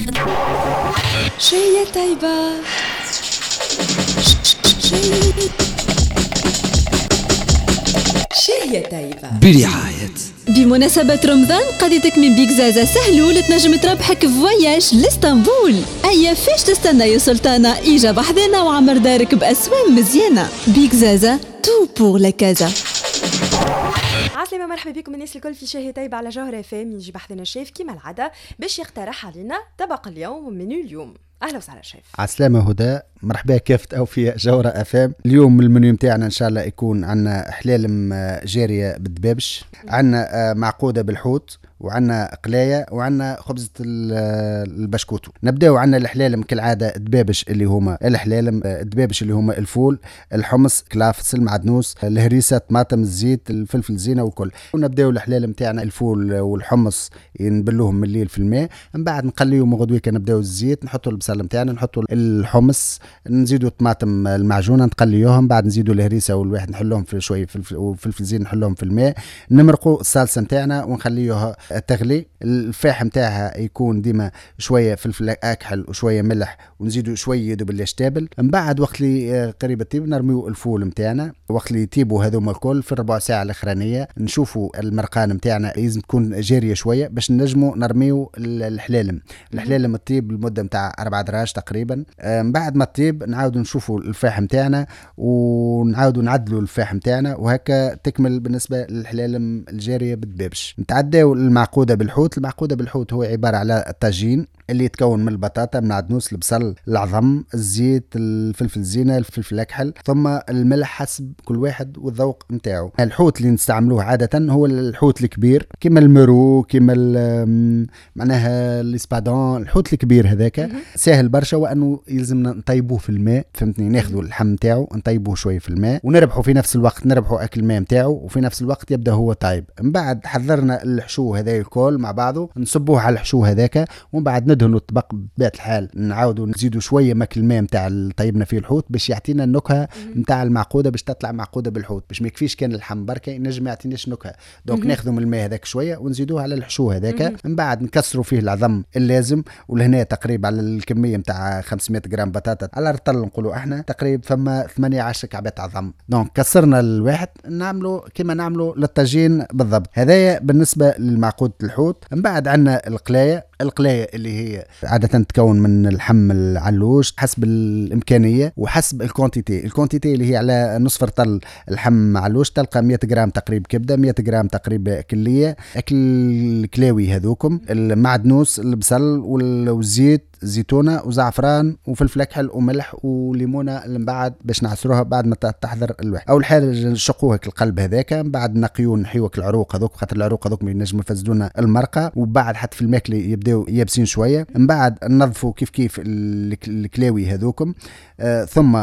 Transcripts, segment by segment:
شهية طيبة. شهية طيبة برعاية. بمناسبة رمضان قضيتك من بيك زازا سهلول تنجم تربحك فواياج لإسطنبول. أيا فاش تستنى يا سلطانة؟ إجا بحذنا وعمر دارك بأسوان مزيانة. بيك زازا تو بور لا كازا. عسلامة، مرحبا بكم الناس الكل في شهية طيبة على جوهرة فام. يجي بحثنا الشيف كيما العادة باش يقترح علينا طبق اليوم ومنيو اليوم. اهلا وسهلا شيف. عسلامة هدى، مرحبا كافة أوفياء جورة أفام. اليوم المنيو متاعنا إن شاء الله يكون عنا حلالم جارية بالدبابش، عنا معقودة بالحوت، وعنا قلاية، وعنا خبزة البشكوتو. نبداو عنا الحلالم كالعادة دبابش اللي هما الحلالم دبابش اللي هما الفول، الحمص، كلافس، المعدنوس، الهريسة، طماطم، الزيت، الفلفل الزينة وكل. ونبداو الحلالم تاعنا الفول والحمص نبلوهم من الليل في الماء، من بعد نقليهم غدويك. نبداو الزيت، نحطوا البصل نتاعنا، نحطوا الحمص، نزيدوا الطماطم المعجونة نقليوهم، بعد نزيدوا الهريسة والواحد نحلهم في شوية فلفل زين نحلهم في الماء. نمرقوا الصلصة نتاعنا ونخليوها تغلي. الفاح نتاعها يكون ديما شويه فلفل اكحل وشويه ملح، ونزيدوا شويه يدوب الاشتابل. من بعد وقت لي قريب الطيب نرميو الفول نتاعنا. وقت لي يطيبوا هذوما الكل في الربع ساعه الاخرانيه نشوفوا المرقان نتاعنا لازم تكون جاريه شويه باش نجموا نرميو الحلالم الطيب لمده نتاع 4 دراج تقريبا. من بعد ما الطيب نعاودوا نشوفوا الفاح نتاعنا ونعاودوا نعدلوا الفاح نتاعنا، وهكا تكمل بالنسبه للحلالم الجاريه بالدبابش. نتعداو المعقودة بالحوت. المعقودة بالحوت هو عبارة على الطاجين اللي يتكون من البطاطا، من العدنوس، البصل، العظم، الزيت، الفلفل الزينة، الفلفل الأكحل، ثم الملح حسب كل واحد والذوق نتاعو. الحوت اللي نستعملوه عادة هو الحوت الكبير كما المرو، كما معناها الاسبادون. الحوت الكبير هذاك سهل برشا، وأنه يلزمنا نطيبوه في الماء، فهمتني؟ ناخذوا اللحم نتاعو نطيبوه شوية في الماء، ونربحوا في نفس الوقت نربحوا أكل الماء نتاعو، وفي نفس الوقت يبدأ هو طيب. من بعد حضرنا الحشو هذا الكل مع بعضه، نصبوه على الحشو هذاك، ومن بعد ندهنوا الطبق بطبيعة الحال. نعاودوا نزيدوا شويه ماكل الماء نتاع اللي طيبنا فيه الحوت باش يعطينا النكهه نتاع المعقوده، باش تطلع معقوده بالحوت، باش ما يكفيش كان اللحم بركه ينجم ما يعطيناش نكهه. دونك ناخذوا من الماء هذاك شويه ونزيدوه على الحشو هذاك. من بعد نكسروا فيه العظم اللازم، ولهنا تقريبا على الكميه نتاع 500 جرام بطاطا على رطل نقولوا احنا تقريبا فما 18 كعبات عظم. دونك كسرنا الواحد نعملوا كما نعملوا للطاجين بالضبط. هذايا بالنسبه للمعقود الحوت. من بعد عندنا القلايه اللي هي عادة تتكون من اللحم العلوش حسب الإمكانية وحسب الكونتيتي اللي هي على نصف رطل اللحم علوش تلقى 100 جرام تقريب كبدة، 100 جرام تقريب كلية، أكل كلاوي هذوكم، المعدنوس، البصل والزيت، زيتونة وزعفران وفلفل أكحل وملح وليمونة من بعد باش نعصروها بعد ما تحضر الواحد. أول حاجة نشقوها القلب هذاك، من بعد نقيون نحيوك العروق هذوك، خاطر العروق هذوك ينجموا يفسدونا المرقة، وبعد حتى في الماكلة يبداو يابسين شوية. من بعد ننظفوا كيف الكلاوي هذوكم، ثم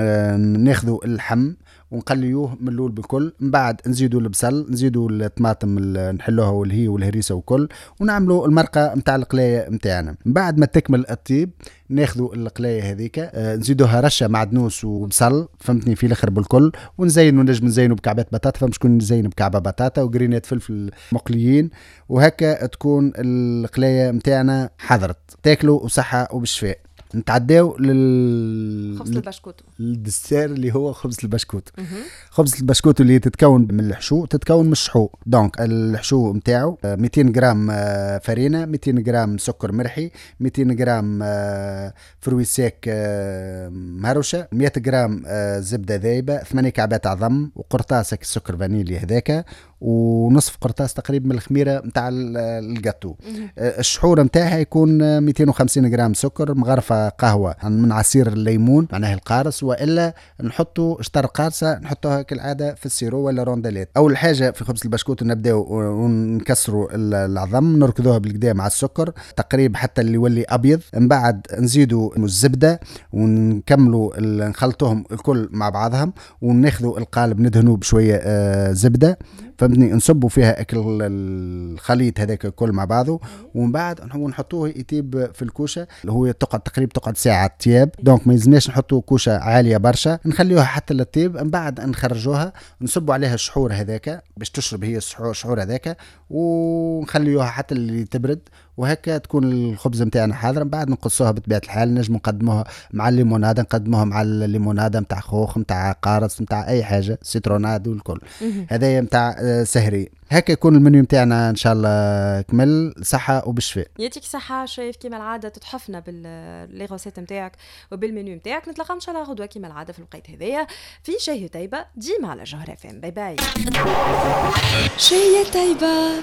ناخذوا اللحم ونقليوه من الاول بالكل. من بعد نزيدوا البصل، نزيدوا الطماطم نحلوها والهي والهريسه وكل، ونعملوا المرقه نتاع القلايه نتاعنا. من بعد ما تكمل الطيب ناخذوا القلايه هذيك نزيدوها رشه معدنوس وبصل، فهمتني، في الاخر بالكل، ونزينوا نجم نزينوا بكعبات بطاطا، فمش كون نزين بكعبه بطاطا وجرينات فلفل مقليين، وهكا تكون القلايه نتاعنا حضرت. تاكلوا وصحه وبالشفاء. نتعداو خبز البشكوتو، الدسير اللي هو خبز البشكوت. خبز البشكوت اللي تتكون من الحشو، تتكون من الشحو. دونك الحشو نتاعو 200 جرام فرينة، 200 جرام سكر مرحي، 200 جرام فروي ساك مهروشة، 100 جرام زبدة ذايبة، 8 كعبات عظم، وقرطاسة السكر فانيلي هذاك، ونصف قرطاس تقريبا من الخميرة متاع الجاتو. الشحور متاعها يكون 250 جرام سكر، مغرفة قهوة من عصير الليمون معناه القارص، وإلا نحطوا شطر قارصة نحطوها كالعادة في السيرو ولا روندالات. أول حاجة في خبز البشكوت نبداو ونكسروا العظم، نركضوها بالقدام مع السكر تقريبا حتى اللي يولي أبيض. من بعد نزيدوا الزبدة ونكملوا نخلطوهم الكل مع بعضهم، وناخذوا القالب ندهنوه بشوية زبدة، فهمتني، نصبوا فيها الخليط هذاك الكل مع بعضه. ومن بعد نحطوه يطيب في الكوشه اللي هو تقعد ساعه طياب. دونك ما يلزمناش نحطوا كوشه عاليه برشا، نخليوها حتى للطيب. من بعد نخرجوها نصبوا عليها الشحور هذاك باش تشرب هي الشحور هذاك، ونخليوها حتى اللي تبرد، وهكا تكون الخبز نتاعنا حاضر. من بعد نقصوها بطبيعه الحال، نجم نقدموها مع الليموناده، نقدموها مع الليموناده نتاع خوخ نتاع قارص نتاع اي حاجه سيتروناد والكل. هذايا نتاع سهري. هكا يكون المنيو نتاعنا ان شاء الله كمل صحه وبالشفاء. يعطيك صحه شايف كيما العاده تتحفنا باللي غوسيت نتاعك وبالمنيو نتاعك. نتلاقاو ان شاء الله غدوه كيما العاده في الوقت هذايا في شاي طيبه ديما على جوهر FM. باي باي. شاي طيبه.